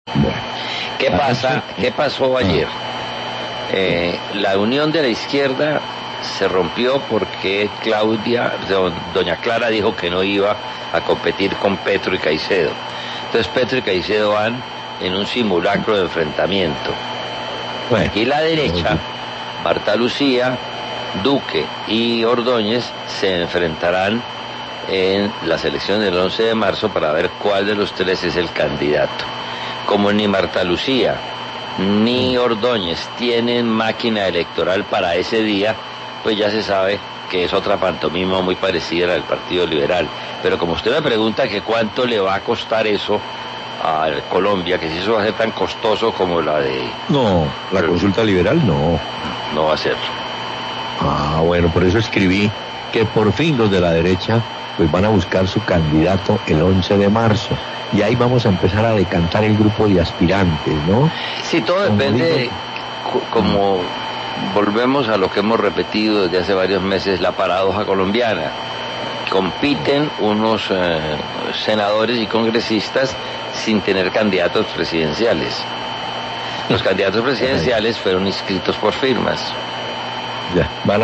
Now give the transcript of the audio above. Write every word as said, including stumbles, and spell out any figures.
Bueno. ¿Qué pasa? ¿Qué pasó ayer? Eh, la unión de la izquierda se rompió porque Claudia, do, doña Clara dijo que no iba a competir con Petro y Caicedo. Entonces Petro y Caicedo van en un simulacro de enfrentamiento. Bueno. Y la derecha, Marta Lucía, Duque y Ordóñez se enfrentarán en las elecciones del once de marzo para ver cuál de los tres es el candidato. Como ni Marta Lucía ni Ordóñez tienen máquina electoral para ese día, pues ya se sabe que es otra pantomima muy parecida a la del Partido Liberal. Pero como usted me pregunta que cuánto le va a costar eso a Colombia, que si eso va a ser tan costoso como la de... No, la consulta liberal no. No va a ser. Ah, bueno, por eso escribí que por fin los de la derecha pues van a buscar su candidato el once de marzo. Y ahí vamos a empezar a decantar el grupo de aspirantes, ¿no? Sí, todo Como depende, digo, de, como volvemos a lo que hemos repetido desde hace varios meses, la paradoja colombiana. Compiten unos eh, senadores y congresistas sin tener candidatos presidenciales. Los candidatos presidenciales fueron inscritos por firmas. Ya, van